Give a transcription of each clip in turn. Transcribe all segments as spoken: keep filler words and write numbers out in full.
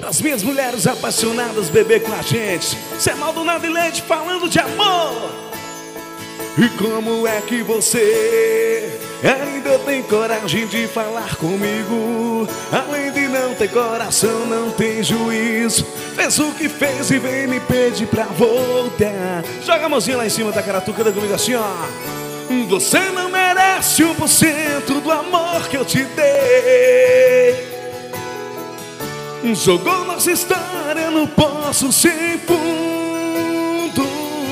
As minhas mulheres apaixonadas beber com a gente. Cê é Maldonado e Leite falando de amor. E como é que você ainda tem coragem de falar comigo? Além de não ter coração, não tem juízo. Fez o que fez e vem me pedir pra voltar. Joga a mãozinha lá em cima da caratuca da comigo assim, ó. Você não merece um por cento do amor que eu te dei. Jogou nossa história no poço sem fundo.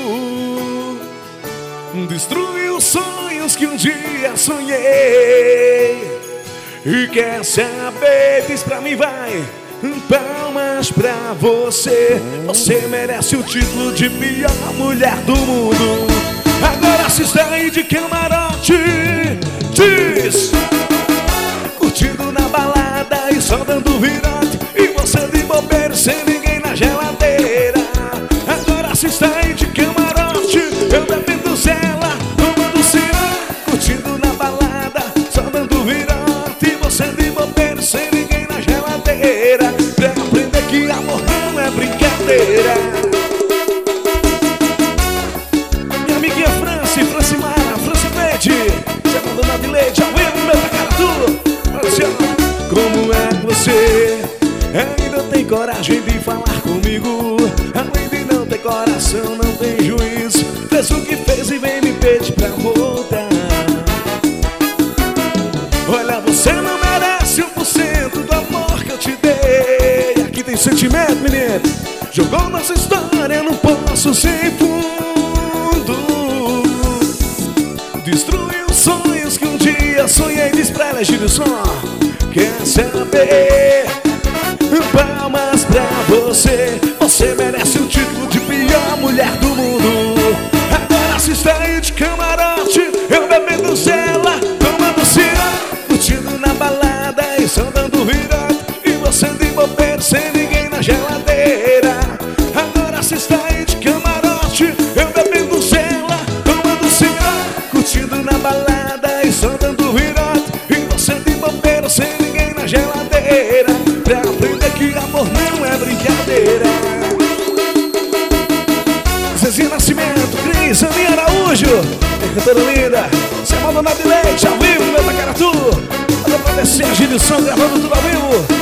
Destruiu os sonhos que um dia sonhei. E quer saber, diz pra mim, vai. Palmas pra você. Você merece o título de pior mulher do mundo. Agora se está aí de camarote, diz. Curtindo na balada e só dando virote. E você de bobeira sem ninguém na geladeira. Agora se está aí de camarote, eu bebendo zela, tomando cian. Curtindo na balada, só dando virote. E você de bobeira sem ninguém na geladeira. Pra aprender que amor não é brincadeira. Minha amiguinha Franci, Franci Mara, Franci Leite. Você é Maldonado e Leite, ao vivo, meu tacaratu. Como é que você ainda tem coragem de falar comigo? Além de não ter coração, não tem juízo. Fez o que fez e vem me pedir pra voltar. Olha, você não merece um por cento do amor que eu te dei. Aqui tem sentimento, menino. Jogou nossa história no poço sem fundo. Destruiu os sonhos que um dia sonhei. Diz pra ela, Gil Som. Quer saber? Palmas pra você. Você merece o título de pior mulher do mundo. Agora se está aí de camarote, eu bebendo zela, tomando cian. Curtindo na balada e só dando virote. E você de bobeira sem ninguém na geladeira. Agora se está aí de camarote, eu bebendo zela, tomando cian. Curtindo na balada e só dando virote. E você de bobeira sem ninguém na geladeira. Pra aprender que amor não é brincadeira. Zezinha Nascimento, Cris, Aninha Araújo, é cantora linda. Você é Maldonado e Leite, ao vivo, meu tacaratu. Olha pra descer a Gil Som, gravando tudo ao vivo.